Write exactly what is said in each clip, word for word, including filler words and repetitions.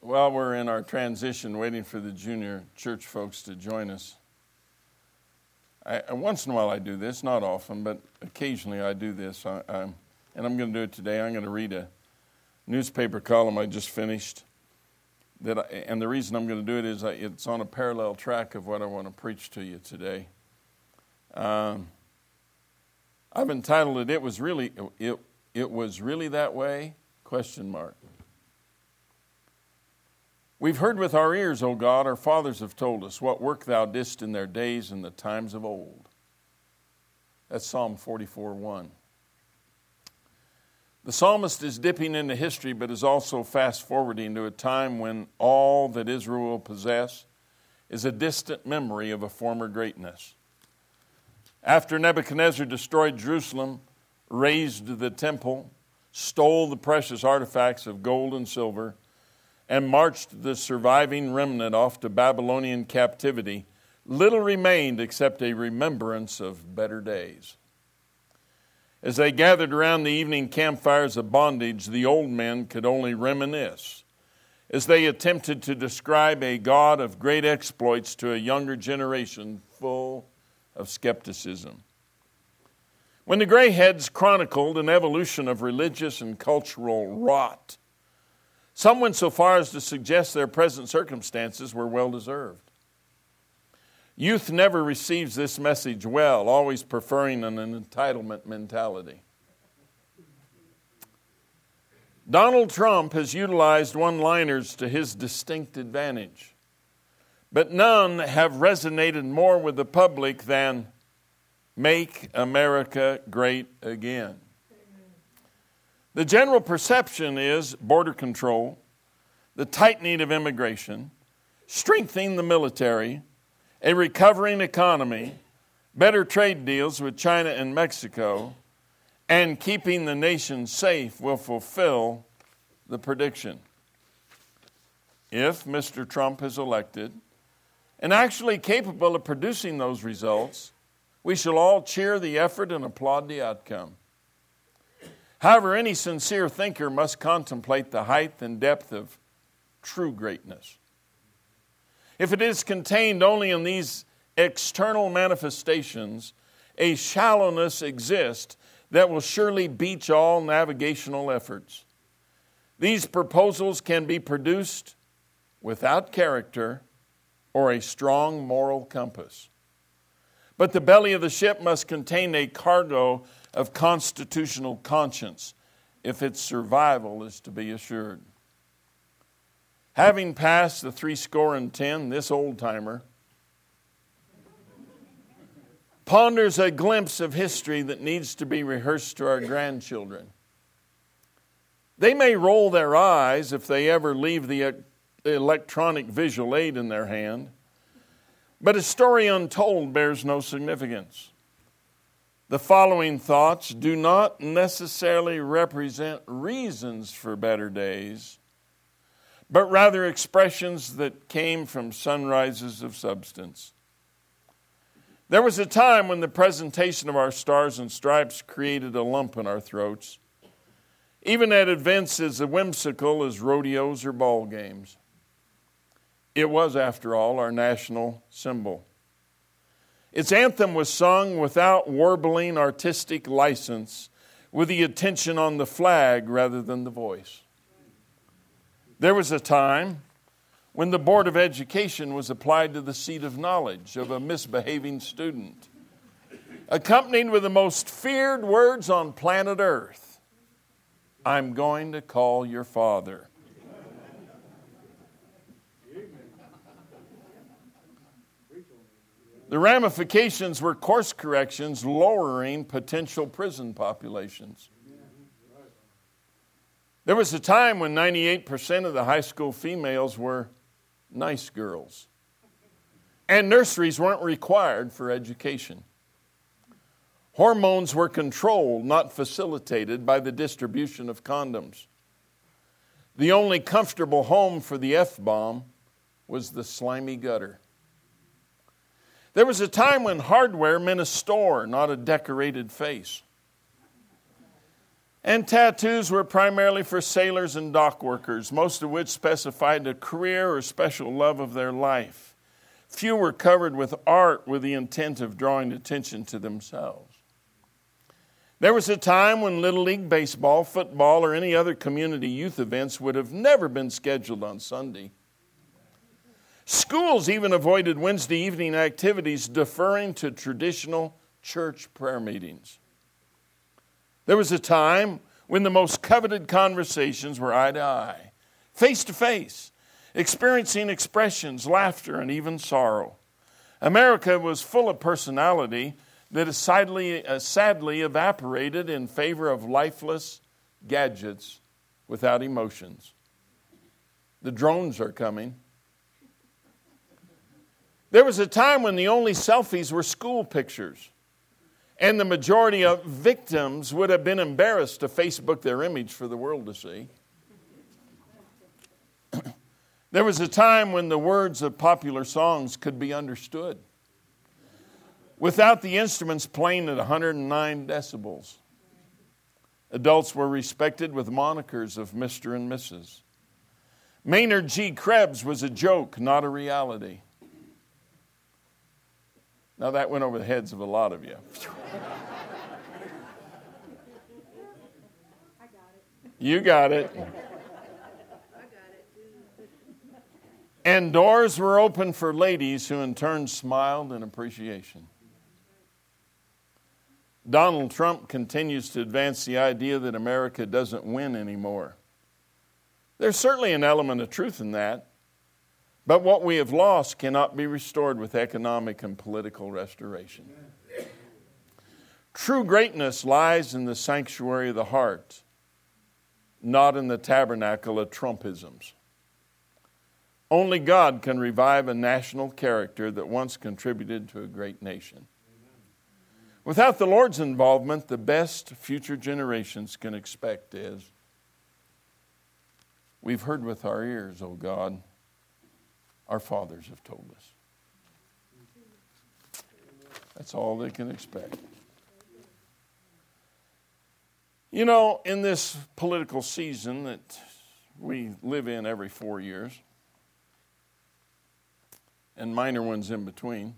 While we're in our transition, waiting for the junior church folks to join us, I, once in a while I do this, not often, but occasionally I do this, I, I, and I'm going to do it today. I'm going to read a newspaper column I just finished, that, I, and the reason I'm going to do it is I, it's on a parallel track of what I want to preach to you today. Um, I've entitled it, "It was really, it, it was really that way?" Question mark. We've heard with our ears, O God, our fathers have told us, what work thou didst in their days in the times of old. That's Psalm forty-four one. The psalmist is dipping into history, but is also fast-forwarding to a time when all that Israel will possess is a distant memory of a former greatness. After Nebuchadnezzar destroyed Jerusalem, razed the temple, stole the precious artifacts of gold and silver, and marched the surviving remnant off to Babylonian captivity, little remained except a remembrance of better days. As they gathered around the evening campfires of bondage, the old men could only reminisce as they attempted to describe a God of great exploits to a younger generation full of skepticism. When the grayheads chronicled an evolution of religious and cultural rot, some went so far as to suggest their present circumstances were well-deserved. Youth never receives this message well, always preferring an entitlement mentality. Donald Trump has utilized one-liners to his distinct advantage, but none have resonated more with the public than "Make America Great Again." The general perception is border control, the tightening of immigration, strengthening the military, a recovering economy, better trade deals with China and Mexico, and keeping the nation safe will fulfill the prediction. If Mister Trump is elected and actually capable of producing those results, we shall all cheer the effort and applaud the outcome. However, any sincere thinker must contemplate the height and depth of true greatness. If it is contained only in these external manifestations, a shallowness exists that will surely beach all navigational efforts. These proposals can be produced without character or a strong moral compass. But the belly of the ship must contain a cargo of constitutional conscience if its survival is to be assured. Having passed the three score and ten, this old-timer ponders a glimpse of history that needs to be rehearsed to our grandchildren. They may roll their eyes if they ever leave the electronic visual aid in their hand, but a story untold bears no significance. The following thoughts do not necessarily represent reasons for better days, but rather expressions that came from sunrises of substance. There was a time when the presentation of our stars and stripes created a lump in our throats, even at events as whimsical as rodeos or ball games. It was, after all, our national symbol. Its anthem was sung without warbling artistic license, with the attention on the flag rather than the voice. There was a time when the Board of Education was applied to the seat of knowledge of a misbehaving student, accompanied with the most feared words on planet Earth: "I'm going to call your father." The ramifications were course corrections lowering potential prison populations. There was a time when ninety-eight percent of the high school females were nice girls, and nurseries weren't required for education. Hormones were controlled, not facilitated, by the distribution of condoms. The only comfortable home for the F-bomb was the slimy gutter. There was a time when hardware meant a store, not a decorated face. And tattoos were primarily for sailors and dock workers, most of which specified a career or special love of their life. Few were covered with art with the intent of drawing attention to themselves. There was a time when Little League baseball, football, or any other community youth events would have never been scheduled on Sunday. Schools even avoided Wednesday evening activities, deferring to traditional church prayer meetings. There was a time when the most coveted conversations were eye to eye, face to face, experiencing expressions, laughter, and even sorrow. America was full of personality that has sadly, uh, sadly evaporated in favor of lifeless gadgets without emotions. The drones are coming. There was a time when the only selfies were school pictures, and the majority of victims would have been embarrassed to Facebook their image for the world to see. There was a time when the words of popular songs could be understood without the instruments playing at one hundred nine decibels. Adults were respected with monikers of Mister and Missus Maynard G. Krebs was a joke, not a reality. Now that went over the heads of a lot of you. You got it. And doors were open for ladies who in turn smiled in appreciation. Donald Trump continues to advance the idea that America doesn't win anymore. There's certainly an element of truth in that, but what we have lost cannot be restored with economic and political restoration. True greatness lies in the sanctuary of the heart, not in the tabernacle of Trumpisms. Only God can revive a national character that once contributed to a great nation. Without the Lord's involvement, the best future generations can expect is, we've heard with our ears, O God, our fathers have told us. That's all they can expect. You know, in this political season that we live in every four years, and minor ones in between,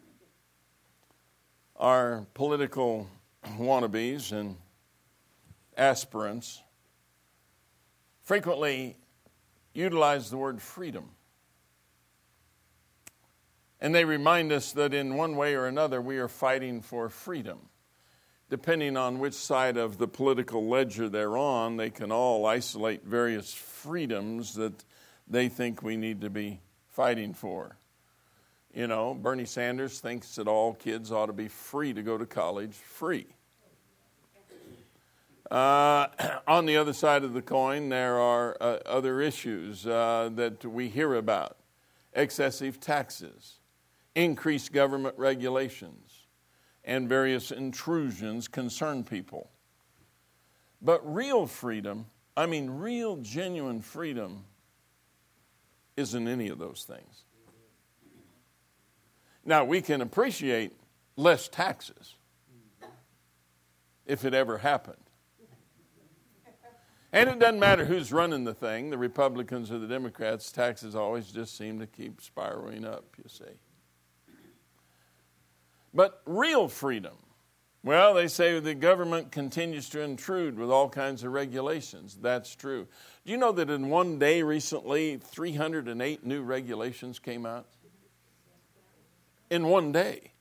our political wannabes and aspirants frequently utilize the word freedom. And they remind us that in one way or another we are fighting for freedom. Depending on which side of the political ledger they're on, they can all isolate various freedoms that they think we need to be fighting for. You know, Bernie Sanders thinks that all kids ought to be free to go to college, free. Uh, on the other side of the coin, there are uh, other issues uh, that we hear about. Excessive taxes, increased government regulations, and various intrusions concern people. But real freedom, I mean real genuine freedom, isn't any of those things. Now, we can appreciate less taxes if it ever happened. And it doesn't matter who's running the thing, the Republicans or the Democrats, taxes always just seem to keep spiraling up, you see. But real freedom, well, they say the government continues to intrude with all kinds of regulations. That's true. Do you know that in one day recently, three hundred eight new regulations came out? In one day.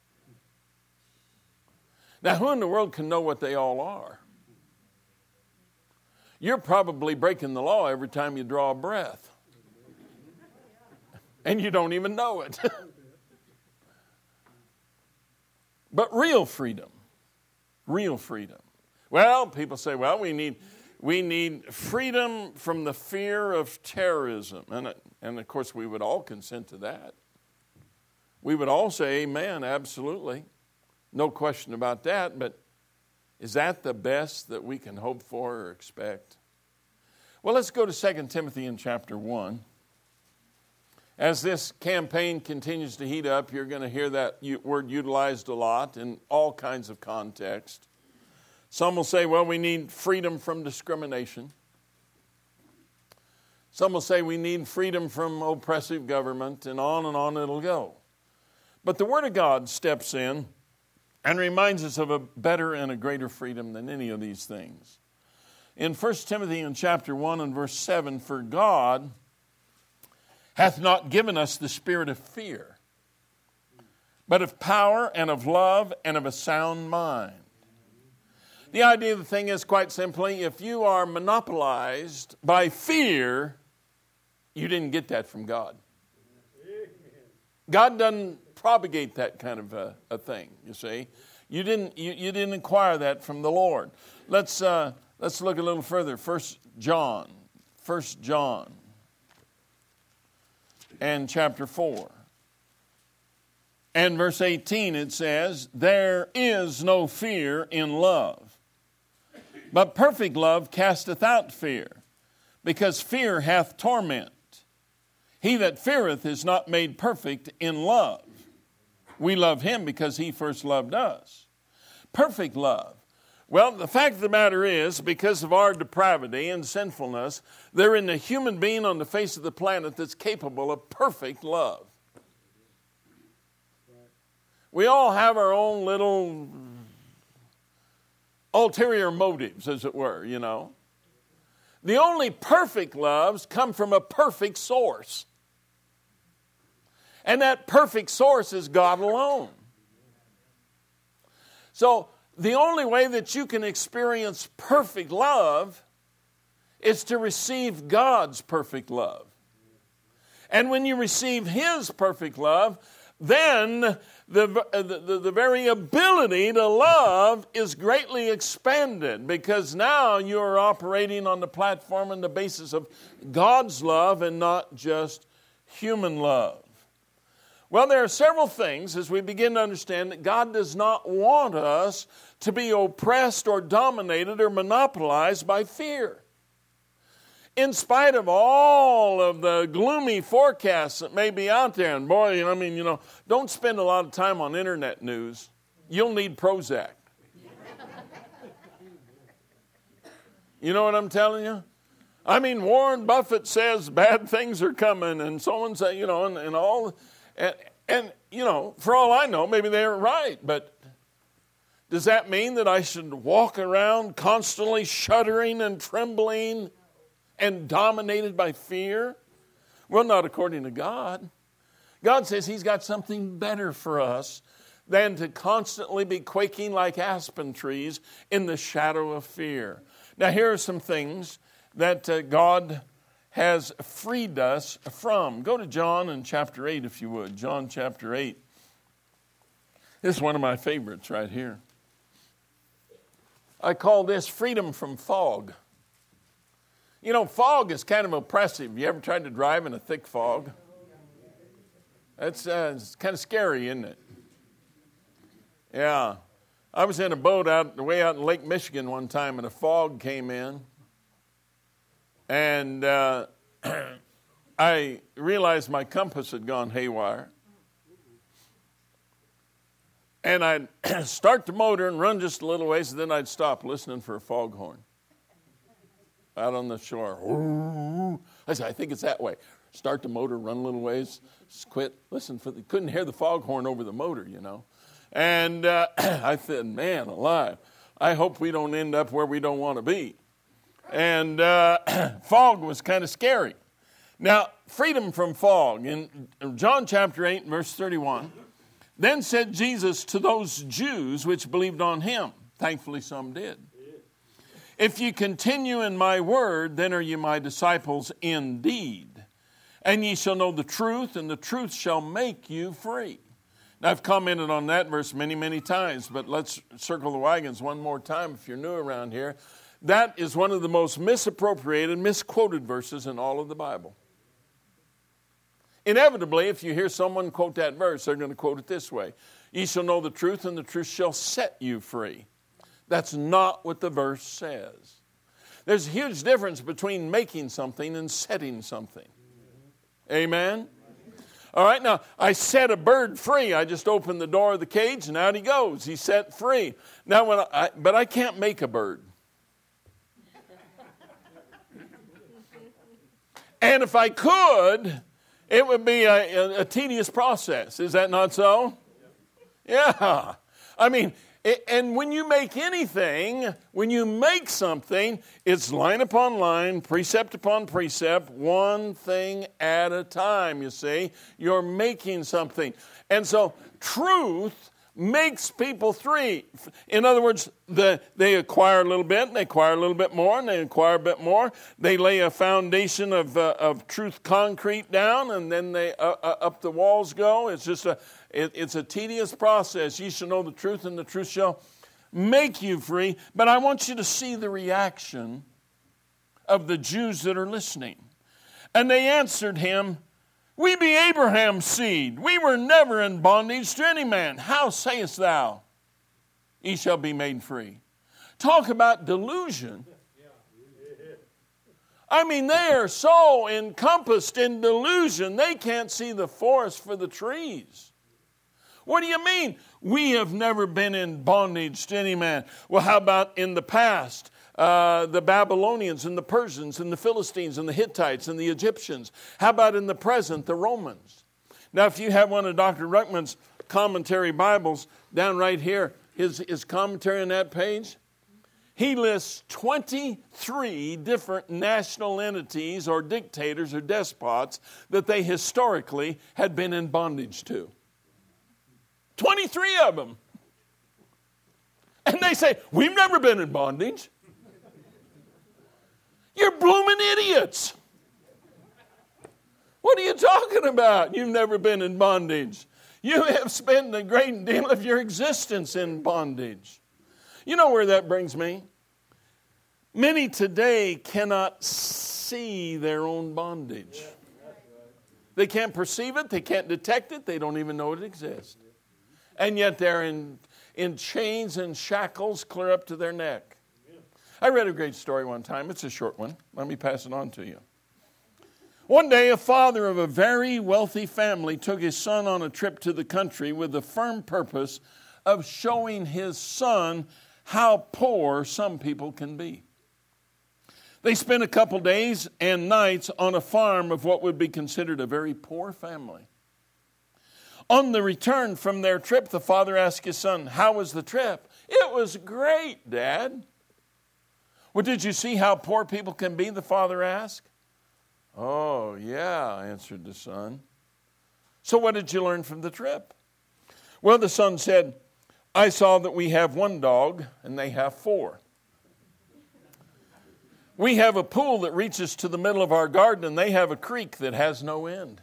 Now, who in the world can know what they all are? You're probably breaking the law every time you draw a breath. And you don't even know it. But real freedom, real freedom. Well, people say, well, we need we need freedom from the fear of terrorism. And, and of course, we would all consent to that. We would all say amen, absolutely. No question about that, but is that the best that we can hope for or expect? Well, let's go to Second Timothy in chapter one. As this campaign continues to heat up, you're going to hear that word utilized a lot in all kinds of context. Some will say, well, we need freedom from discrimination. Some will say we need freedom from oppressive government, and on and on it'll go. But the Word of God steps in and reminds us of a better and a greater freedom than any of these things. In First Timothy in chapter one and verse seven, for God hath not given us the spirit of fear, but of power and of love and of a sound mind. The idea of the thing is quite simply, if you are monopolized by fear, you didn't get that from God. God doesn't propagate that kind of a, a thing, you see. You didn't you, you didn't acquire that from the Lord. Let's uh, let's look a little further. First John. First John and chapter four. And verse eighteen it says, there is no fear in love, but perfect love casteth out fear, because fear hath torment. He that feareth is not made perfect in love. We love him because he first loved us. Perfect love. Well, the fact of the matter is, because of our depravity and sinfulness, there isn't a human being on the face of the planet that's capable of perfect love. We all have our own little ulterior motives, as it were, you know. The only perfect loves come from a perfect source. And that perfect source is God alone. So the only way that you can experience perfect love is to receive God's perfect love. And when you receive His perfect love, then the, the, the very ability to love is greatly expanded, because now you're operating on the platform and the basis of God's love and not just human love. Well, there are several things as we begin to understand that God does not want us to be oppressed or dominated or monopolized by fear. In spite of all of the gloomy forecasts that may be out there, and boy, I mean, you know, don't spend a lot of time on internet news. You'll need Prozac. You know what I'm telling you? I mean, Warren Buffett says bad things are coming, and so on, say, you know, and, and all, and, and, you know, for all I know, maybe they're right, but does that mean that I should walk around constantly shuddering and trembling and dominated by fear? Well, not according to God. God says He's got something better for us than to constantly be quaking like aspen trees in the shadow of fear. Now, here are some things that uh, God has freed us from. Go to John in chapter eight, if you would. John chapter eight. This is one of my favorites right here. I call this freedom from fog. You know, fog is kind of oppressive. You ever tried to drive in a thick fog? That's uh, it's kind of scary, isn't it? Yeah. I was in a boat out way out in Lake Michigan one time, and a fog came in. And uh, I realized my compass had gone haywire. And I'd start the motor and run just a little ways, and then I'd stop listening for a foghorn out on the shore. I said, I think it's that way. Start the motor, run a little ways, quit, listen for the, couldn't hear the foghorn over the motor, you know. And uh, I said, man alive, I hope we don't end up where we don't want to be. And uh, fog was kind of scary. Now, freedom from fog. In John chapter eight, verse thirty-one, then said Jesus to those Jews which believed on him, thankfully some did, if ye continue in my word, then are ye my disciples indeed. And ye shall know the truth, and the truth shall make you free. Now, I've commented on that verse many, many times, but let's circle the wagons one more time if you're new around here. That is one of the most misappropriated, misquoted verses in all of the Bible. Inevitably, if you hear someone quote that verse, they're going to quote it this way. Ye shall know the truth, and the truth shall set you free. That's not what the verse says. There's a huge difference between making something and setting something. Amen? All right, now, I set a bird free. I just open the door of the cage, and out he goes. He's set free. Now, when I, but I can't make a bird. And if I could, it would be a, a, a tedious process. Is that not so? Yeah. I mean, it, and when you make anything, when you make something, it's line upon line, precept upon precept, one thing at a time, you see. You're making something. And so truth makes people free. In other words, the, they acquire a little bit, and they acquire a little bit more, and they acquire a bit more. They lay a foundation of uh, of truth concrete down, and then they uh, uh, up the walls go. It's just a it, it's a tedious process. You shall know the truth, and the truth shall make you free. But I want you to see the reaction of the Jews that are listening. And they answered him, "We be Abraham's seed. We were never in bondage to any man. How sayest thou, ye shall be made free?" Talk about delusion. I mean, they are so encompassed in delusion, they can't see the forest for the trees. What do you mean? We have never been in bondage to any man. Well, how about in the past? Uh, the Babylonians and the Persians and the Philistines and the Hittites and the Egyptians. How about in the present, the Romans? Now, if you have one of Doctor Ruckman's commentary Bibles, down right here, his, his commentary on that page, he lists twenty-three different national entities or dictators or despots that they historically had been in bondage to. twenty-three of them. And they say, we've never been in bondage. You're blooming idiots. What are you talking about? You've never been in bondage. You have spent a great deal of your existence in bondage. You know where that brings me? Many today cannot see their own bondage. They can't perceive it. They can't detect it. They don't even know it exists. And yet they're in, in chains and shackles clear up to their neck. I read a great story one time. It's a short one. Let me pass it on to you. One day, a father of a very wealthy family took his son on a trip to the country with the firm purpose of showing his son how poor some people can be. They spent a couple days and nights on a farm of what would be considered a very poor family. On the return from their trip, the father asked his son, "How was the trip?" "It was great, Dad." "Well, did you see how poor people can be?" the father asked. "Oh, yeah," answered the son. "So what did you learn from the trip?" Well, the son said, "I saw that we have one dog and they have four. We have a pool that reaches to the middle of our garden and they have a creek that has no end.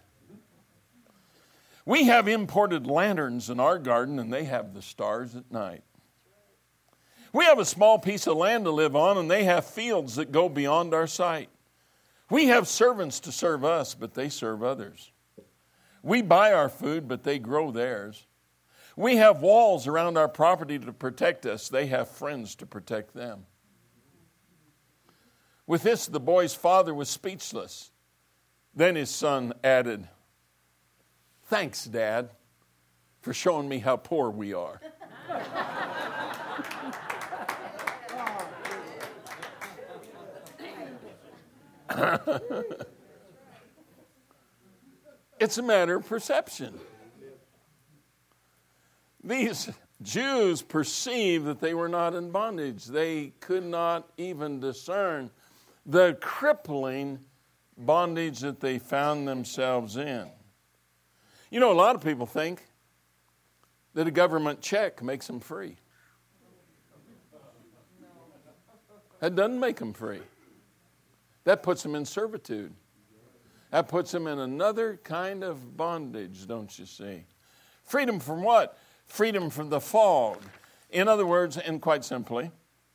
We have imported lanterns in our garden and they have the stars at night. We have a small piece of land to live on and they have fields that go beyond our sight. We have servants to serve us, but they serve others. We buy our food, but they grow theirs. We have walls around our property to protect us. They have friends to protect them." With this, the boy's father was speechless. Then his son added, "Thanks, Dad, for showing me how poor we are." It's a matter of perception. These Jews perceived that they were not in bondage. They could not even discern the crippling bondage that they found themselves in. You know, a lot of people think that a government check makes them free. That doesn't make them free. That puts them in servitude. That puts them in another kind of bondage, don't you see? Freedom from what? Freedom from the fog. In other words, and quite simply,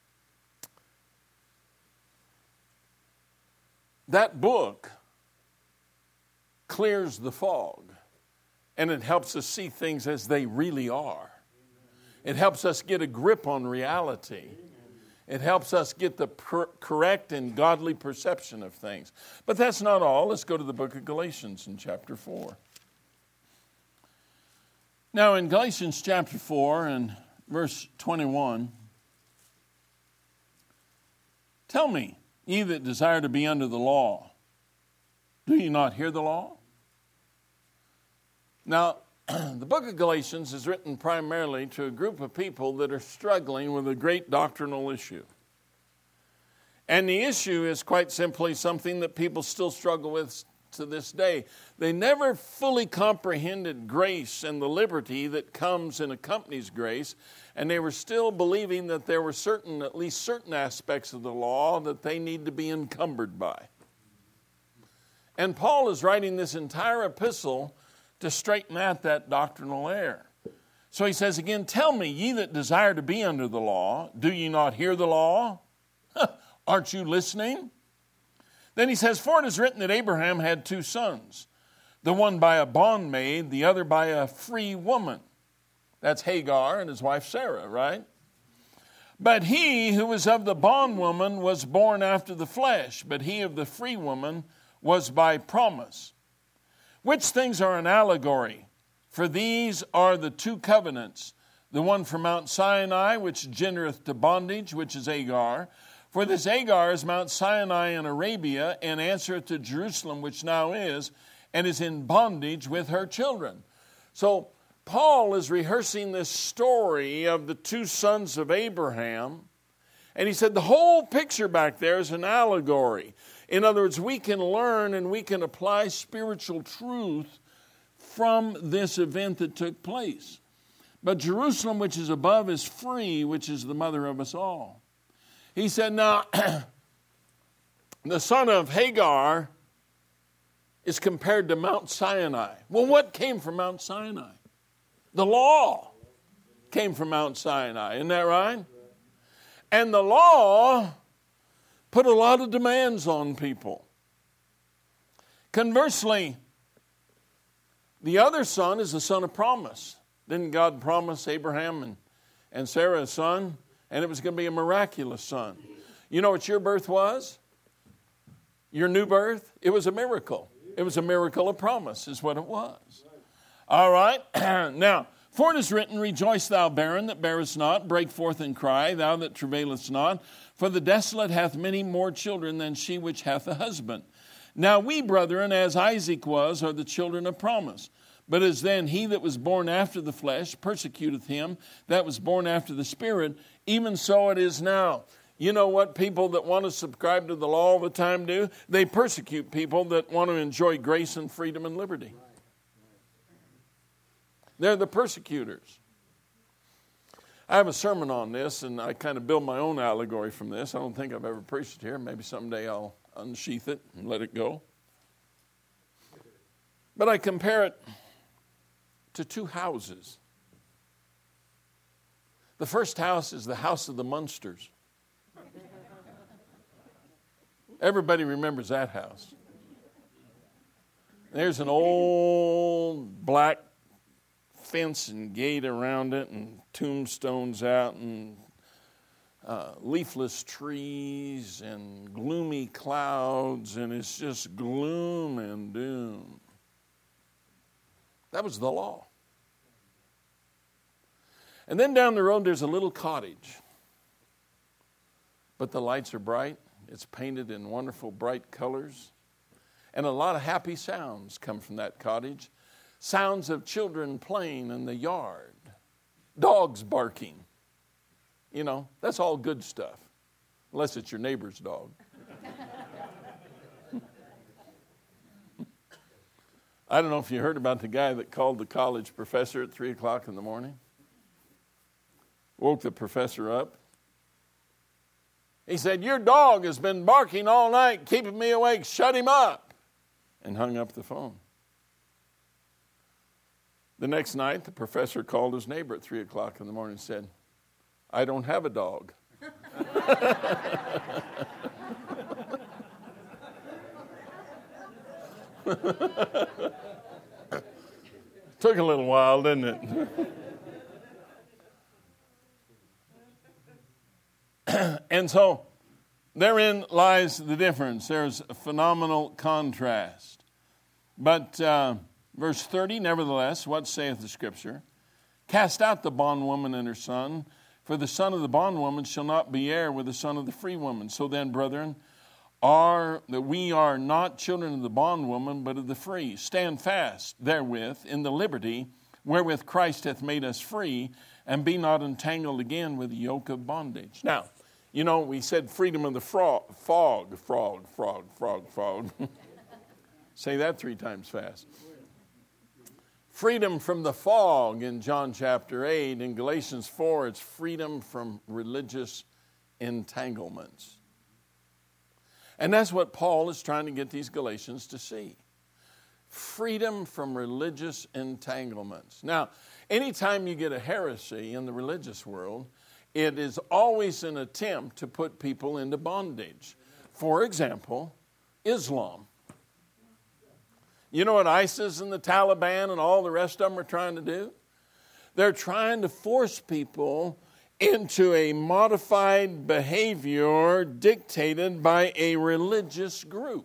that book clears the fog, and it helps us see things as they really are. It helps us get a grip on reality. It helps us get the per- correct and godly perception of things. But that's not all. Let's go to the book of Galatians in chapter four. Now in Galatians chapter four and verse twenty-one, tell me, ye that desire to be under the law, do you not hear the law? Now, the book of Galatians is written primarily to a group of people that are struggling with a great doctrinal issue. And the issue is quite simply something that people still struggle with to this day. They never fully comprehended grace and the liberty that comes and accompanies grace, and they were still believing that there were certain, at least certain aspects of the law that they need to be encumbered by. And Paul is writing this entire epistle to straighten out that doctrinal error. So he says again, tell me, ye that desire to be under the law, do ye not hear the law? Aren't you listening? Then he says, for it is written that Abraham had two sons, the one by a bondmaid, the other by a free woman. That's Hagar and his wife Sarah, right? But he who was of the bondwoman was born after the flesh, but he of the free woman was by promise. Which things are an allegory? For these are the two covenants, the one from Mount Sinai, which gendereth to bondage, which is Hagar. For this Hagar is Mount Sinai in Arabia, and answereth to Jerusalem, which now is, and is in bondage with her children. So Paul is rehearsing this story of the two sons of Abraham, and he said the whole picture back there is an allegory. In other words, we can learn and we can apply spiritual truth from this event that took place. But Jerusalem, which is above, is free, which is the mother of us all. He said, now, the son of Hagar is compared to Mount Sinai. Well, what came from Mount Sinai? The law came from Mount Sinai. Isn't that right? And the law put a lot of demands on people. Conversely, the other son is the son of promise. Didn't God promise Abraham and, and Sarah a son? And it was going to be a miraculous son. You know what your birth was? Your new birth? It was a miracle. It was a miracle of promise is what it was. All right. Now, for it is written, rejoice thou barren that bearest not, break forth and cry, thou that travailest not. For the desolate hath many more children than she which hath a husband. Now we, brethren, as Isaac was, are the children of promise. But as then he that was born after the flesh persecuteth him that was born after the Spirit, even so it is now. You know what people that want to subscribe to the law all the time do? They persecute people that want to enjoy grace and freedom and liberty. They're the persecutors. I have a sermon on this, and I kind of build my own allegory from this. I don't think I've ever preached it here. Maybe someday I'll unsheath it and let it go. But I compare it to two houses. The first house is the house of the Munsters. Everybody remembers that house. There's an old black fence and gate around it and tombstones out and uh, leafless trees and gloomy clouds, and it's just gloom and doom. That was the law. And then down the road there's a little cottage. But the lights are bright. It's painted in wonderful bright colors. And a lot of happy sounds come from that cottage. Sounds of children playing in the yard. Dogs barking. You know, that's all good stuff. Unless it's your neighbor's dog. I don't know if you heard about the guy that called the college professor at three o'clock in the morning. Woke the professor up. He said, your dog has been barking all night, keeping me awake. Shut him up. And hung up the phone. The next night, the professor called his neighbor at three o'clock in the morning and said, I don't have a dog. Took a little while, didn't it? And so, therein lies the difference. There's a phenomenal contrast. But uh, verse thirty, nevertheless, what saith the Scripture? Cast out the bondwoman and her son, for the son of the bondwoman shall not be heir with the son of the free woman. So then, brethren, are that we are not children of the bondwoman, but of the free. Stand fast therewith in the liberty wherewith Christ hath made us free, and be not entangled again with the yoke of bondage. Now, you know, we said freedom of the frog, fog, frog, frog, frog, frog. Say that three times fast. Freedom from the fog in John chapter eight. In Galatians four, it's freedom from religious entanglements. And that's what Paul is trying to get these Galatians to see. Freedom from religious entanglements. Now, anytime you get a heresy in the religious world, it is always an attempt to put people into bondage. For example, Islam. You know what ISIS and the Taliban and all the rest of them are trying to do? They're trying to force people into a modified behavior dictated by a religious group.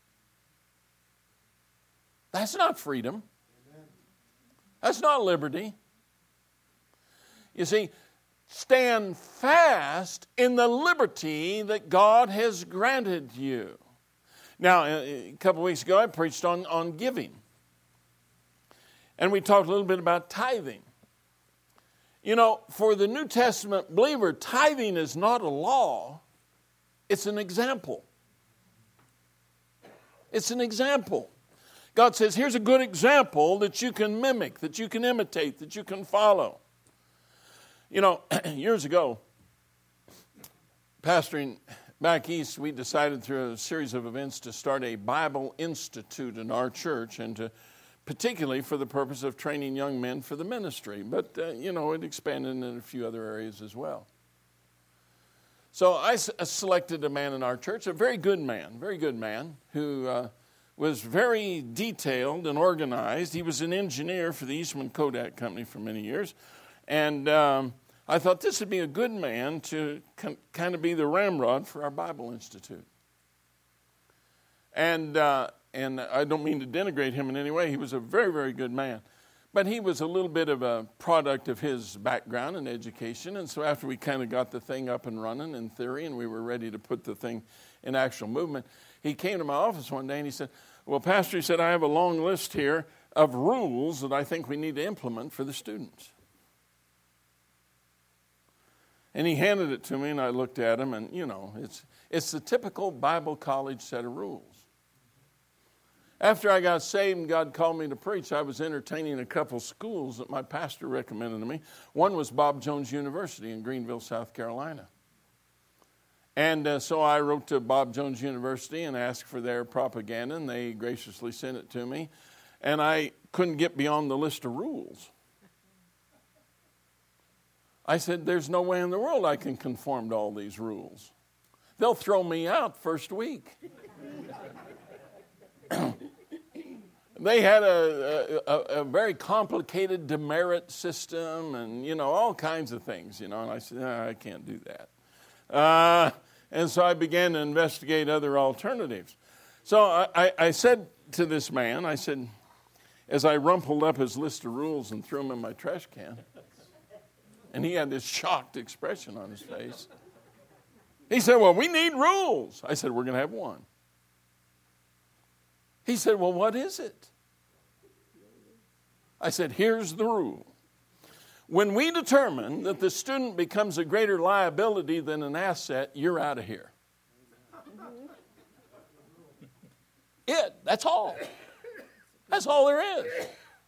That's not freedom. That's not liberty. You see, stand fast in the liberty that God has granted you. Now, a couple of weeks ago, I preached on, on giving. And we talked a little bit about tithing. You know, for the New Testament believer, tithing is not a law. It's an example. It's an example. God says, here's a good example that you can mimic, that you can imitate, that you can follow. You know, years ago, pastoring back east, we decided through a series of events to start a Bible Institute in our church, and to particularly for the purpose of training young men for the ministry. But, uh, you know, it expanded in a few other areas as well. So I s- selected a man in our church, a very good man, very good man, who uh, was very detailed and organized. He was an engineer for the Eastman Kodak Company for many years. And um, I thought this would be a good man to con- kind of be the ramrod for our Bible Institute. And uh, and I don't mean to denigrate him in any way. He was a very, very good man. But he was a little bit of a product of his background and education. And so after we kind of got the thing up and running in theory and we were ready to put the thing in actual movement, he came to my office one day and he said, well, Pastor, he said, I have a long list here of rules that I think we need to implement for the students. And he handed it to me, and I looked at him, and, you know, it's it's the typical Bible college set of rules. After I got saved and God called me to preach, I was entertaining a couple schools that my pastor recommended to me. One was Bob Jones University in Greenville, South Carolina. And uh, so I wrote to Bob Jones University and asked for their propaganda, and they graciously sent it to me. And I couldn't get beyond the list of rules. I said, there's no way in the world I can conform to all these rules. They'll throw me out first week. They had a, a, a very complicated demerit system and, you know, all kinds of things, you know. And I said, no, I can't do that. Uh, and so I began to investigate other alternatives. So I, I, I said to this man, I said, as I rumpled up his list of rules and threw them in my trash can, and he had this shocked expression on his face. He said, well, we need rules. I said, we're going to have one. He said, well, what is it? I said, here's the rule. When we determine that the student becomes a greater liability than an asset, you're out of here. It, that's all. That's all there is.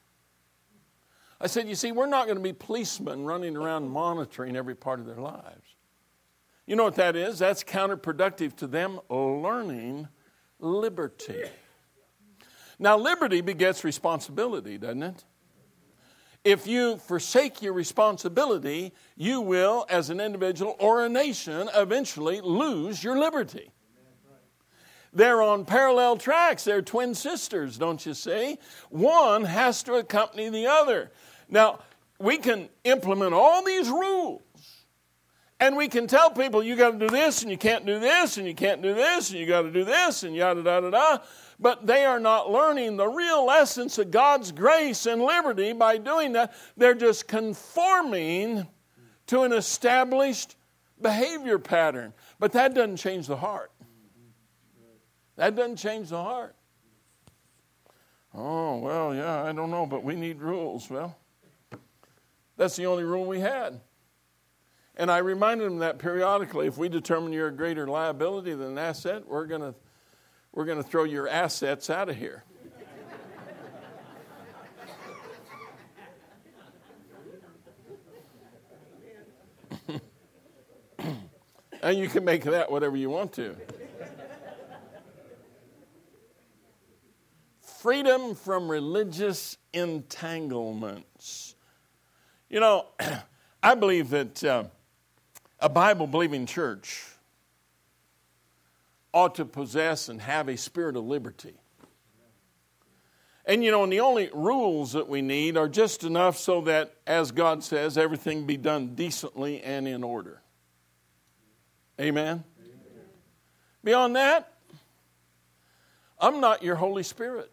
I said, you see, we're not going to be policemen running around monitoring every part of their lives. You know what that is? That's counterproductive to them learning liberty. Now, liberty begets responsibility, doesn't it? If you forsake your responsibility, you will, as an individual or a nation, eventually lose your liberty. They're on parallel tracks. They're twin sisters, don't you see? One has to accompany the other. Now, we can implement all these rules And we can tell people, you got to do this, and you can't do this, and you can't do this, and you got to do this, and yada, yada, yada. But they are not learning the real essence of God's grace and liberty by doing that. They're just conforming to an established behavior pattern. But that doesn't change the heart. That doesn't change the heart. Oh, well, yeah, I don't know, but we need rules. Well, that's the only rule we had. And I reminded them that periodically, if we determine you're a greater liability than an asset, we're going to we're going to throw your assets out of here. And you can make that whatever you want to. Freedom from religious entanglements. You know, I believe that uh, a Bible-believing church ought to possess and have a spirit of liberty. And you know, and the only rules that we need are just enough so that, as God says, everything be done decently and in order. Amen? Amen. Beyond that, I'm not your Holy Spirit.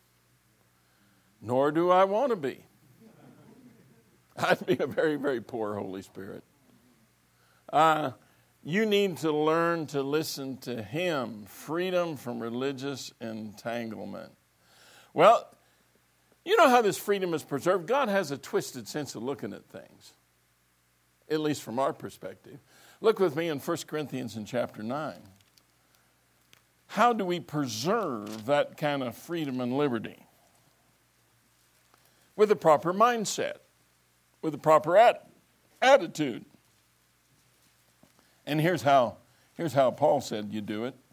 Nor do I want to be. I'd be a very, very poor Holy Spirit. Uh, you need to learn to listen to Him. Freedom from religious entanglement. Well, you know how this freedom is preserved? God has a twisted sense of looking at things, at least from our perspective. Look with me in First Corinthians in chapter nine. How do we preserve that kind of freedom and liberty? With a proper mindset, with a proper at- attitude. And here's how, here's how Paul said you do it.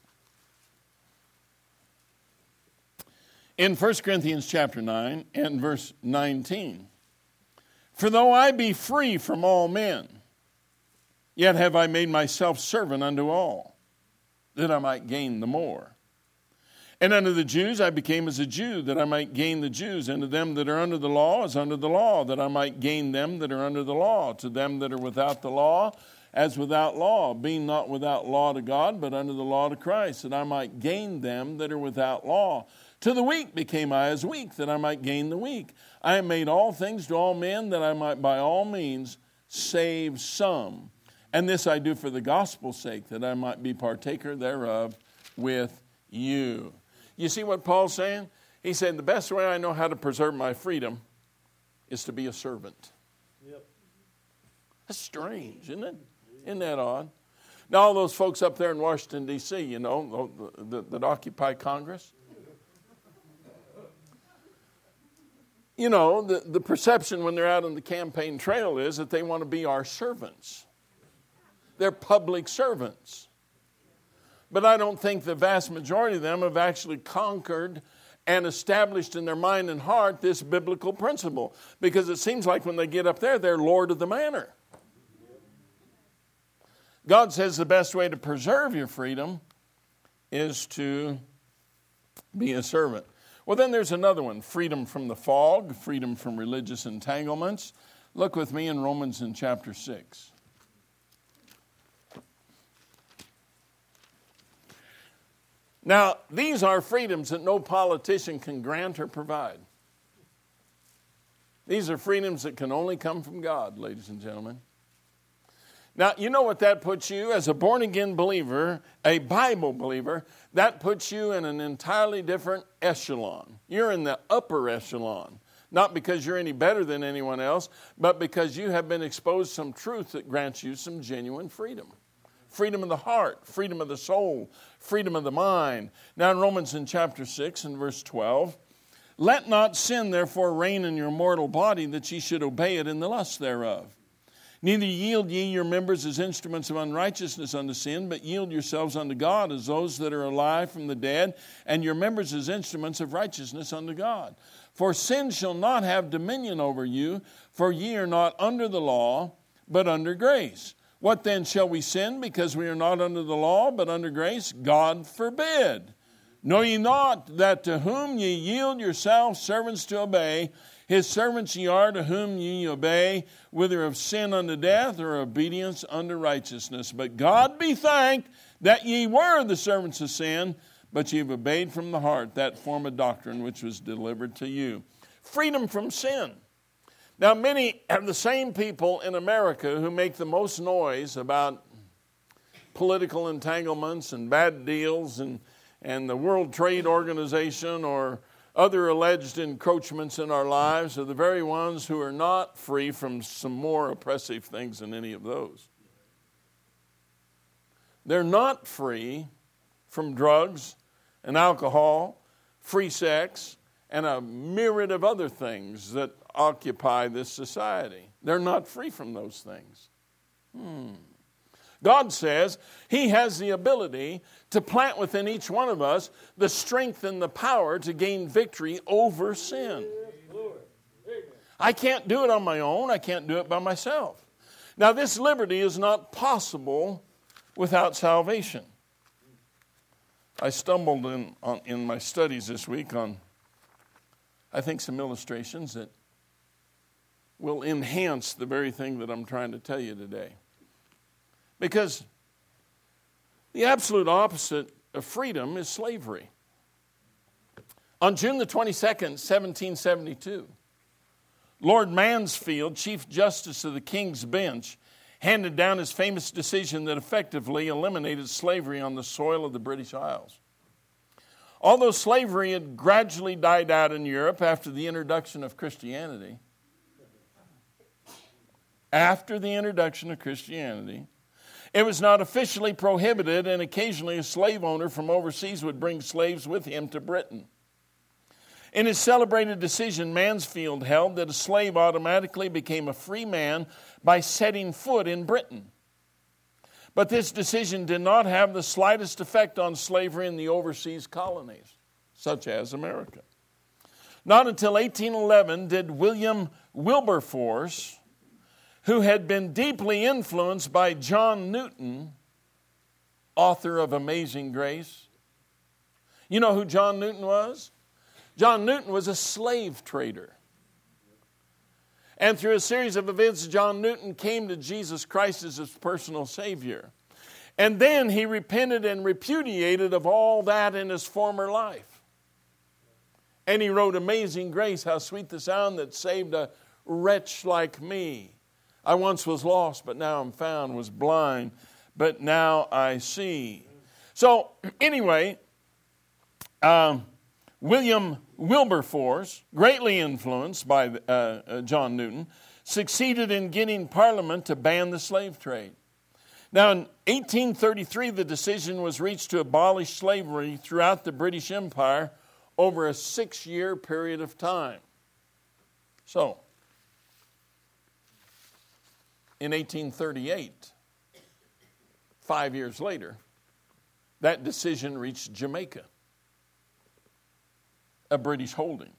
In First Corinthians chapter nine and verse nineteen. For though I be free from all men, yet have I made myself servant unto all, that I might gain the more. And unto the Jews I became as a Jew, that I might gain the Jews. And to them that are under the law as under the law, that I might gain them that are under the law. To them that are without the law, as without law, being not without law to God, but under the law to Christ, that I might gain them that are without law. To the weak became I as weak, that I might gain the weak. I have made all things to all men, that I might by all means save some. And this I do for the gospel's sake, that I might be partaker thereof with you. You see what Paul's saying? He said, the best way I know how to preserve my freedom is to be a servant. Yep. That's strange, isn't it? Isn't that odd? Now, all those folks up there in Washington, D C, you know, that, that occupy Congress, you know, the, the perception when they're out on the campaign trail is that they want to be our servants. They're public servants. But I don't think the vast majority of them have actually conquered and established in their mind and heart this biblical principle. Because it seems like when they get up there, they're Lord of the manor. God says the best way to preserve your freedom is to be a servant. Well, then there's another one, freedom from the fog, freedom from religious entanglements. Look with me in Romans in chapter six. Now, these are freedoms that no politician can grant or provide. These are freedoms that can only come from God, ladies and gentlemen. Now, you know what that puts you as a born-again believer, a Bible believer, that puts you in an entirely different echelon. You're in the upper echelon. Not because you're any better than anyone else, but because you have been exposed to some truth that grants you some genuine freedom. Freedom of the heart, freedom of the soul, freedom of the mind. Now in Romans in chapter six and verse twelve, let not sin therefore reign in your mortal body, that ye should obey it in the lust thereof. Neither yield ye your members as instruments of unrighteousness unto sin, but yield yourselves unto God as those that are alive from the dead, and your members as instruments of righteousness unto God. For sin shall not have dominion over you, for ye are not under the law, but under grace. What then shall we sin because we are not under the law, but under grace? God forbid. Know ye not that to whom ye yield yourselves servants to obey, his servants ye are to whom ye obey, whether of sin unto death or obedience unto righteousness. But God be thanked that ye were the servants of sin, but ye have obeyed from the heart that form of doctrine which was delivered to you. Freedom from sin. Now, many of the same people in America who make the most noise about political entanglements and bad deals and, and the World Trade Organization or other alleged encroachments in our lives are the very ones who are not free from some more oppressive things than any of those. They're not free from drugs and alcohol, free sex, and a myriad of other things that occupy this society. They're not free from those things. Hmm. God says He has the ability to plant within each one of us the strength and the power to gain victory over sin. I can't do it on my own. I can't do it by myself. Now, this liberty is not possible without salvation. I stumbled in, on, in my studies this week on, I think, some illustrations that will enhance the very thing that I'm trying to tell you today. Because the absolute opposite of freedom is slavery. On June the twenty-second, seventeen seventy-two, Lord Mansfield, Chief Justice of the King's Bench, handed down his famous decision that effectively eliminated slavery on the soil of the British Isles. Although slavery had gradually died out in Europe after the introduction of Christianity, after the introduction of Christianity, it was not officially prohibited, and occasionally a slave owner from overseas would bring slaves with him to Britain. In his celebrated decision, Mansfield held that a slave automatically became a free man by setting foot in Britain. But this decision did not have the slightest effect on slavery in the overseas colonies, such as America. Not until eighteen eleven did William Wilberforce, who had been deeply influenced by John Newton, author of Amazing Grace. You know who John Newton was? John Newton was a slave trader. And through a series of events, John Newton came to Jesus Christ as his personal Savior. And then he repented and repudiated of all that in his former life. And he wrote Amazing Grace, how sweet the sound that saved a wretch like me. I once was lost, but now I'm found, was blind, but now I see. So, anyway, um, William Wilberforce, greatly influenced by uh, uh, John Newton, succeeded in getting Parliament to ban the slave trade. Now, in eighteen thirty-three, the decision was reached to abolish slavery throughout the British Empire over a six-year period of time. So, in eighteen thirty-eight, five years later, that decision reached Jamaica, a British holding.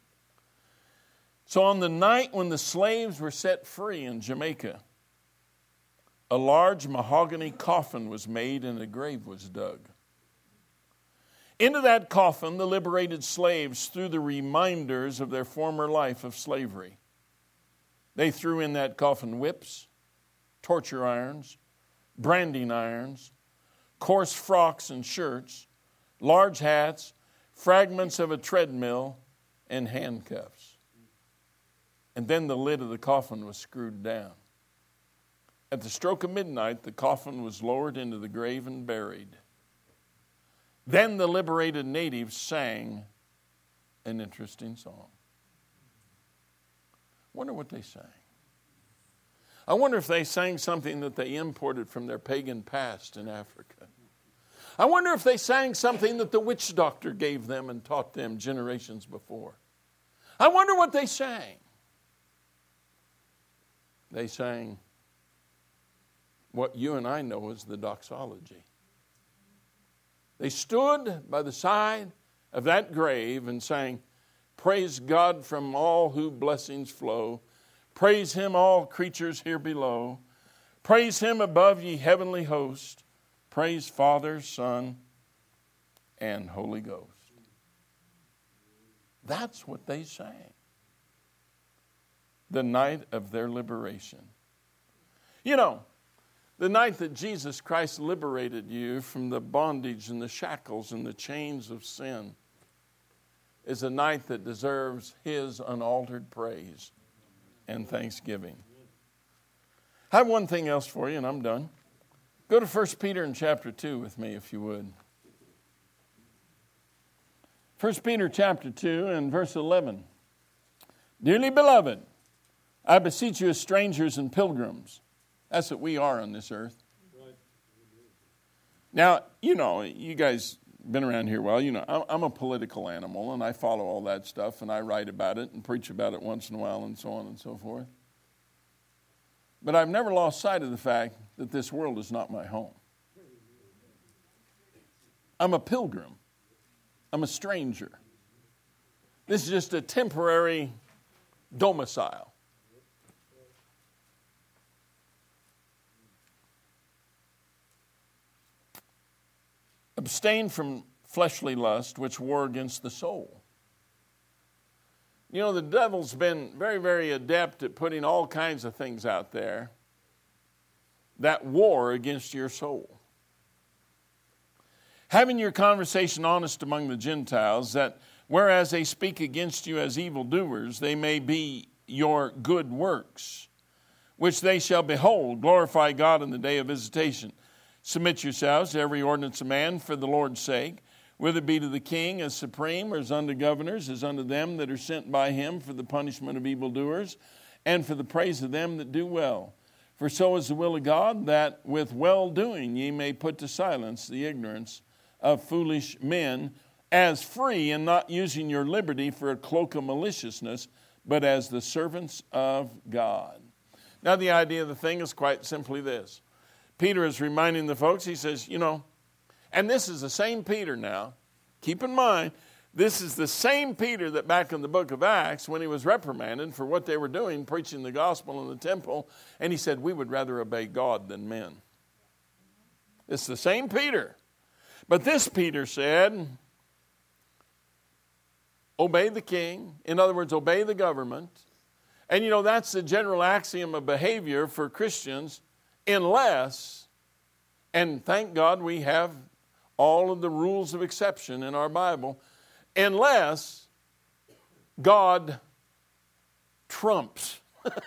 So on the night when the slaves were set free in Jamaica, a large mahogany coffin was made and a grave was dug. Into that coffin, the liberated slaves threw the reminders of their former life of slavery. They threw in that coffin whips, torture irons, branding irons, coarse frocks and shirts, large hats, fragments of a treadmill, and handcuffs. And then the lid of the coffin was screwed down. At the stroke of midnight, the coffin was lowered into the grave and buried. Then the liberated natives sang an interesting song. Wonder what they sang. I wonder if they sang something that they imported from their pagan past in Africa. I wonder if they sang something that the witch doctor gave them and taught them generations before. I wonder what they sang. They sang what you and I know as the doxology. They stood by the side of that grave and sang, "Praise God from all whose blessings flow. Praise Him, all creatures here below. Praise Him above ye heavenly host. Praise Father, Son, and Holy Ghost. That's what they sang. The night of their liberation. You know, the night that Jesus Christ liberated you from the bondage and the shackles and the chains of sin is a night that deserves His unaltered praise and thanksgiving. I have one thing else for you, and I'm done. Go to First Peter in chapter two with me, if you would. First Peter chapter two and verse eleven. Dearly beloved, I beseech you as strangers and pilgrims. That's what we are on this earth. Now, you know, you guys been around here a while. You know, I'm a political animal, and I follow all that stuff, and I write about it and preach about it once in a while and so on and so forth. But I've never lost sight of the fact that this world is not my home. I'm a pilgrim. I'm a stranger. This is just a temporary domicile. Abstain from fleshly lust, which war against the soul. You know, the devil's been very, very adept at putting all kinds of things out there that war against your soul. Having your conversation honest among the Gentiles, that whereas they speak against you as evildoers, they may be your good works, which they shall behold, glorify God in the day of visitation. Submit yourselves to every ordinance of man for the Lord's sake, whether it be to the king as supreme, or as unto governors, as unto them that are sent by him for the punishment of evildoers, and for the praise of them that do well. For so is the will of God, that with well-doing ye may put to silence the ignorance of foolish men, as free, and not using your liberty for a cloak of maliciousness, but as the servants of God. Now the idea of the thing is quite simply this. Peter is reminding the folks, he says, you know, and this is the same Peter now. Keep in mind, this is the same Peter that back in the book of Acts, when he was reprimanded for what they were doing, preaching the gospel in the temple, and he said, we would rather obey God than men. It's the same Peter. But this Peter said, obey the king. In other words, obey the government. And you know, that's the general axiom of behavior for Christians, unless, and thank God we have all of the rules of exception in our Bible, unless God trumps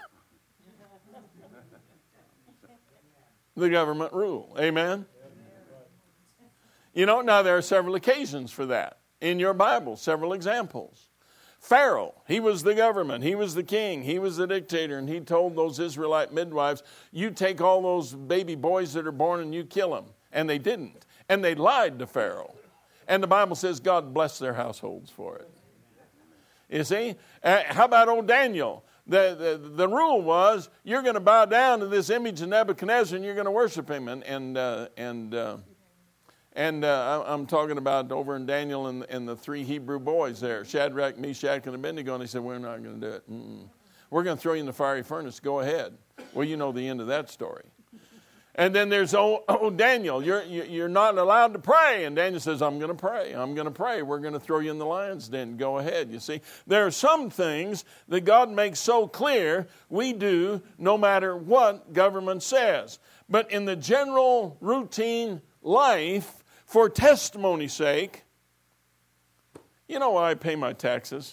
the government rule. Amen? You know, now there are several occasions for that in your Bible, several examples. Pharaoh, he was the government, he was the king, he was the dictator, and he told those Israelite midwives, you take all those baby boys that are born and you kill them. And they didn't. And they lied to Pharaoh. And the Bible says God blessed their households for it. You see? Uh, how about old Daniel? The, the, the rule was, you're going to bow down to this image of Nebuchadnezzar and you're going to worship him. And, and, uh, and, uh, And uh, I'm talking about over in Daniel and, and the three Hebrew boys there, Shadrach, Meshach, and Abednego, and they said, we're not going to do it. Mm-mm. We're going to throw you in the fiery furnace. Go ahead. Well, you know the end of that story. And then there's, oh, oh Daniel, you're, you're not allowed to pray. And Daniel says, I'm going to pray. I'm going to pray. We're going to throw you in the lion's den. Go ahead. You see, there are some things that God makes so clear we do no matter what government says. But in the general routine life, for testimony's sake, you know why I pay my taxes?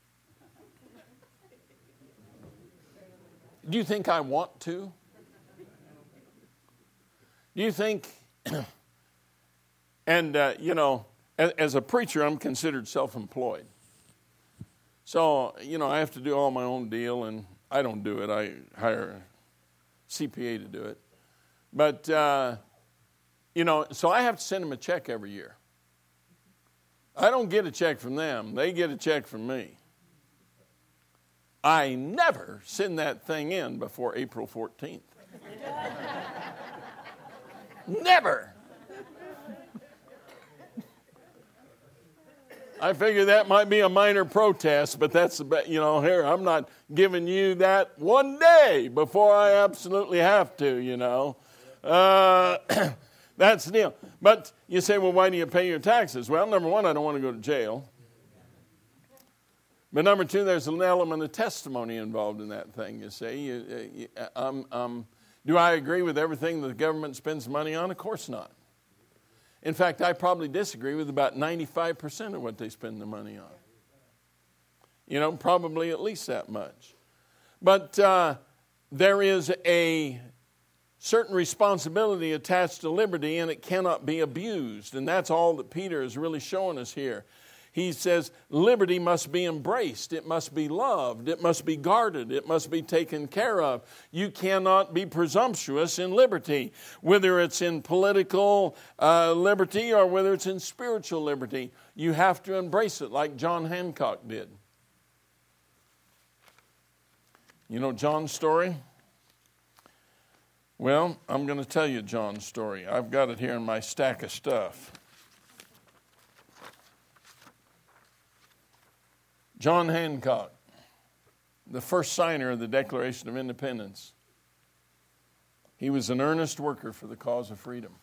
Do you think I want to? Do you think, and uh, you know, as, as a preacher, I'm considered self-employed. So, you know, I have to do all my own deal, and I don't do it. I hire a C P A to do it. But, uh, you know, so I have to send them a check every year. I don't get a check from them. They get a check from me. I never send that thing in before April fourteenth. Never. I figure that might be a minor protest, but that's, you know, here, I'm not giving you that one day before I absolutely have to, you know. Uh, That's the deal. But you say, well, why do you pay your taxes? Well, number one, I don't want to go to jail. But number two, there's an element of testimony involved in that thing, you see. You, you, um, um, do I agree with everything the government spends money on? Of course not. In fact, I probably disagree with about ninety-five percent of what they spend the money on. You know, probably at least that much. But uh, there is a certain responsibility attached to liberty, and it cannot be abused. And that's all that Peter is really showing us here. He says liberty must be embraced. It must be loved. It must be guarded. It must be taken care of. You cannot be presumptuous in liberty, whether it's in political uh, liberty or whether it's in spiritual liberty. You have to embrace it like John Hancock did. You know John's story? Well, I'm going to tell you John's story. I've got it here in my stack of stuff. John Hancock, the first signer of the Declaration of Independence. He was an earnest worker for the cause of freedom.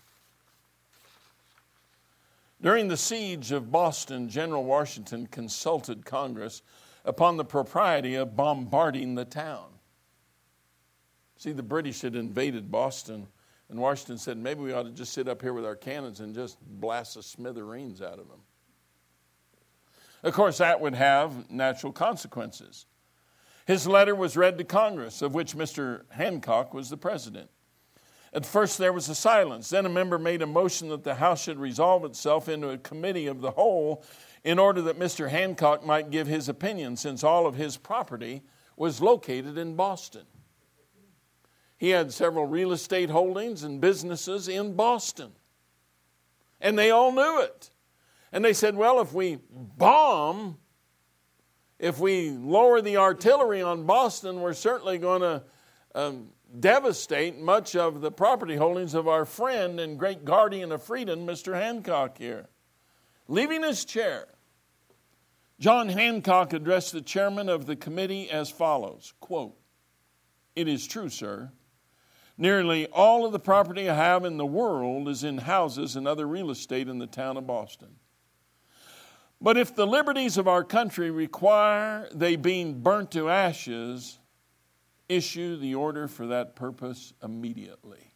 During the siege of Boston, General Washington consulted Congress upon the propriety of bombarding the town. See, the British had invaded Boston, and Washington said, maybe we ought to just sit up here with our cannons and just blast the smithereens out of them. Of course, that would have natural consequences. His letter was read to Congress, of which Mister Hancock was the president. At first, there was a silence. Then a member made a motion that the House should resolve itself into a committee of the whole in order that Mister Hancock might give his opinion, since all of his property was located in Boston. He had several real estate holdings and businesses in Boston. And they all knew it. And they said, well, if we bomb, if we lower the artillery on Boston, we're certainly going to um, devastate much of the property holdings of our friend and great guardian of freedom, Mister Hancock here. Leaving his chair, John Hancock addressed the chairman of the committee as follows, quote, "It is true, sir. Nearly all of the property I have in the world is in houses and other real estate in the town of Boston. But if the liberties of our country require they being burnt to ashes, issue the order for that purpose immediately."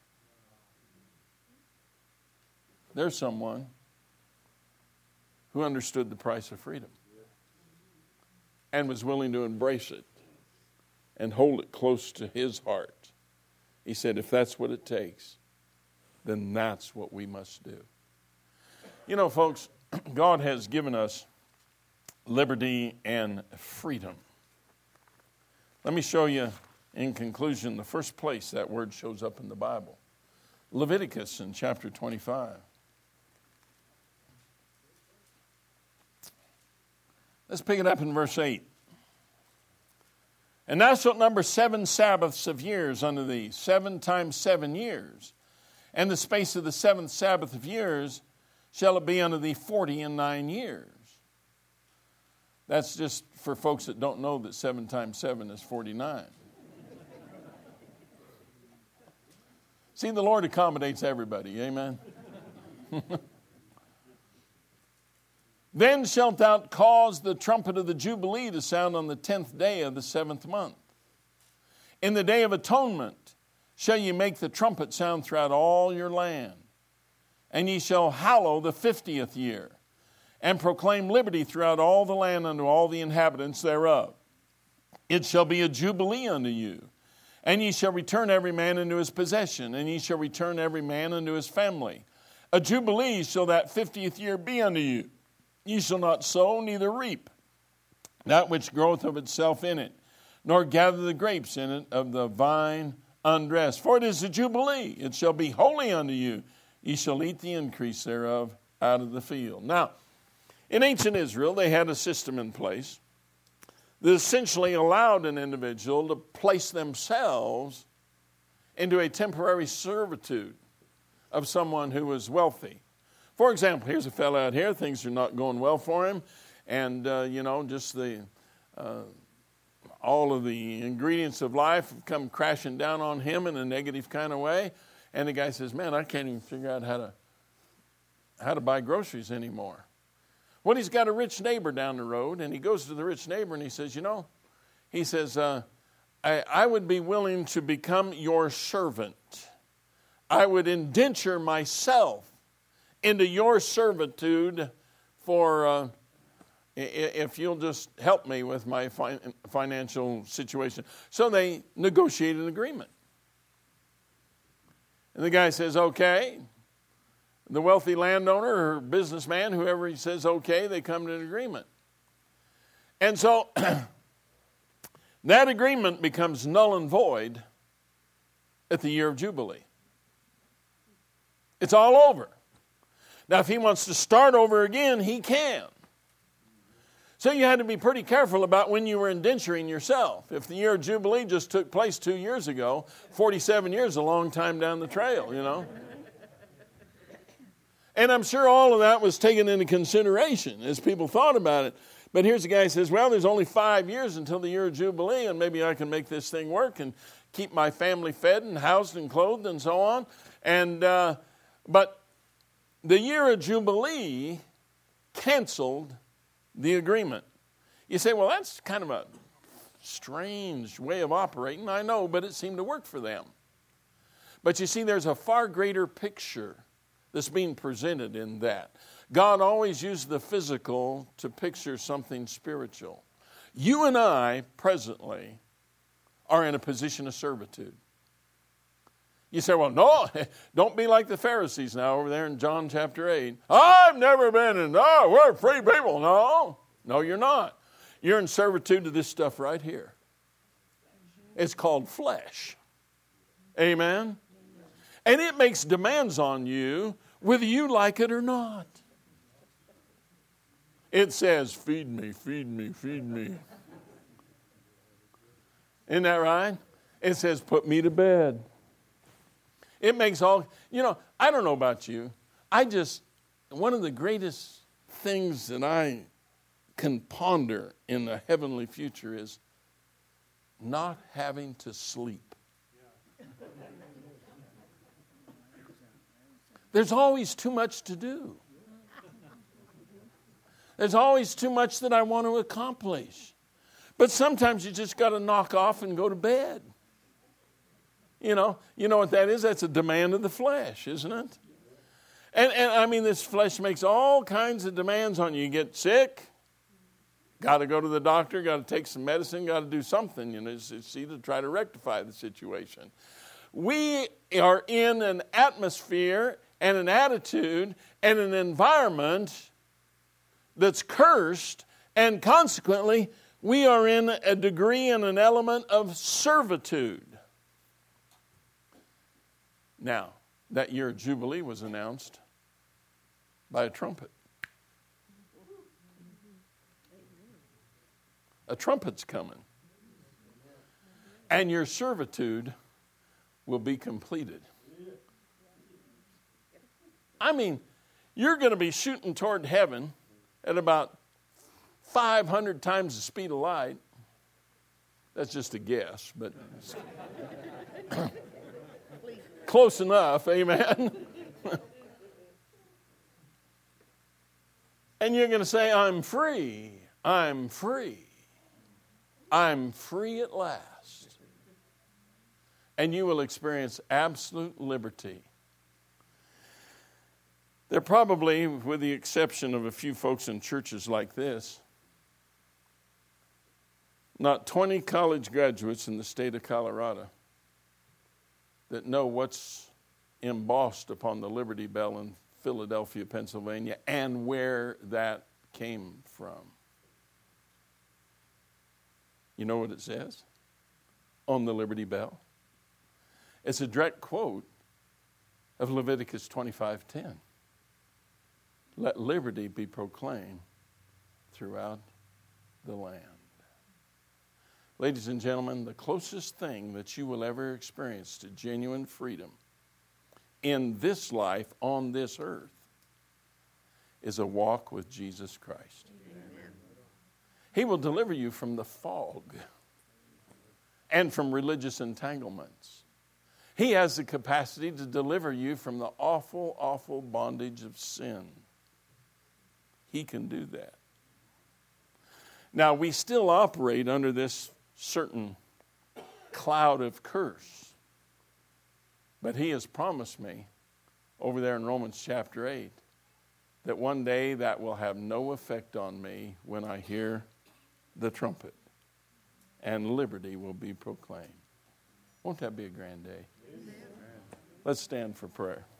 There's someone who understood the price of freedom and was willing to embrace it and hold it close to his heart. He said, if that's what it takes, then that's what we must do. You know, folks, God has given us liberty and freedom. Let me show you, in conclusion, the first place that word shows up in the Bible. Leviticus in chapter twenty-five. Let's pick it up in verse eight. "And thou shalt number seven Sabbaths of years unto thee, seven times seven years. And the space of the seventh Sabbath of years shall it be unto thee forty and nine years." That's just for folks that don't know that seven times seven is forty-nine. See, the Lord accommodates everybody. Amen. "Then shalt thou cause the trumpet of the Jubilee to sound on the tenth day of the seventh month. In the day of atonement shall ye make the trumpet sound throughout all your land. And ye shall hallow the fiftieth year, and proclaim liberty throughout all the land unto all the inhabitants thereof. It shall be a jubilee unto you, and ye shall return every man into his possession, and ye shall return every man unto his family. A jubilee shall that fiftieth year be unto you. Ye shall not sow, neither reap that which groweth of itself in it, nor gather the grapes in it of the vine undressed. For it is a jubilee. It shall be holy unto you. Ye shall eat the increase thereof out of the field." Now, in ancient Israel, they had a system in place that essentially allowed an individual to place themselves into a temporary servitude of someone who was wealthy. For example, here's a fellow out here, things are not going well for him, and, uh, you know, just the uh, all of the ingredients of life have come crashing down on him in a negative kind of way, And the guy says, man, I can't even figure out how to how to buy groceries anymore. Well, he's got a rich neighbor down the road, and he goes to the rich neighbor and he says, you know, he says, uh, I, I would be willing to become your servant. I would indenture myself into your servitude for, uh, if you'll just help me with my fi- financial situation. So they negotiated an agreement. And the guy says, okay. The wealthy landowner or businessman, whoever he says, okay, they come to an agreement. And so that agreement becomes null and void at the year of Jubilee. It's all over. Now, if he wants to start over again, he can. So you had to be pretty careful about when you were indenturing yourself. If the year of Jubilee just took place two years ago, forty-seven years is a long time down the trail, you know. And I'm sure all of that was taken into consideration as people thought about it. But here's the guy who says, well, there's only five years until the year of Jubilee, and maybe I can make this thing work and keep my family fed and housed and clothed and so on. And uh, but the year of Jubilee canceled the agreement. You say, well, that's kind of a strange way of operating. I know, but it seemed to work for them. But you see, there's a far greater picture that's being presented in that. God always used the physical to picture something spiritual. You and I, presently, are in a position of servitude. You say, well, no, don't be like the Pharisees now over there in John chapter eight. I've never been in, no, we're free people. No, no, you're not. You're in servitude to this stuff right here. It's called flesh. Amen? And it makes demands on you whether you like it or not. It says, feed me, feed me, feed me. Isn't that right? It says, put me to bed. It makes all, you know, I don't know about you. I just, one of the greatest things that I can ponder in the heavenly future is not having to sleep. There's always too much to do. There's always too much that I want to accomplish. But sometimes you just got to knock off and go to bed. You know, you know what that is? That's a demand of the flesh, isn't it? And, and I mean, this flesh makes all kinds of demands on you. You get sick, got to go to the doctor, got to take some medicine, got to do something, you know, see to try to rectify the situation. We are in an atmosphere and an attitude and an environment that's cursed, and consequently, we are in a degree and an element of servitude. Now, that year of Jubilee was announced by a trumpet. A trumpet's coming. And your servitude will be completed. I mean, you're going to be shooting toward heaven at about five hundred times the speed of light. That's just a guess, but close enough, amen. And you're going to say, I'm free, I'm free, I'm free at last. And you will experience absolute liberty. There probably, with the exception of a few folks in churches like this, not twenty college graduates in the state of Colorado that know what's embossed upon the Liberty Bell in Philadelphia, Pennsylvania, and where that came from. You know what it says on the Liberty Bell? It's a direct quote of Leviticus twenty-five ten. Let liberty be proclaimed throughout the land. Ladies and gentlemen, the closest thing that you will ever experience to genuine freedom in this life on this earth is a walk with Jesus Christ. Amen. He will deliver you from the fog and from religious entanglements. He has the capacity to deliver you from the awful, awful bondage of sin. He can do that. Now, we still operate under this certain cloud of curse. But he has promised me over there in Romans chapter eight that one day that will have no effect on me when I hear the trumpet, and liberty will be proclaimed. Won't that be a grand day? Amen. Let's stand for prayer.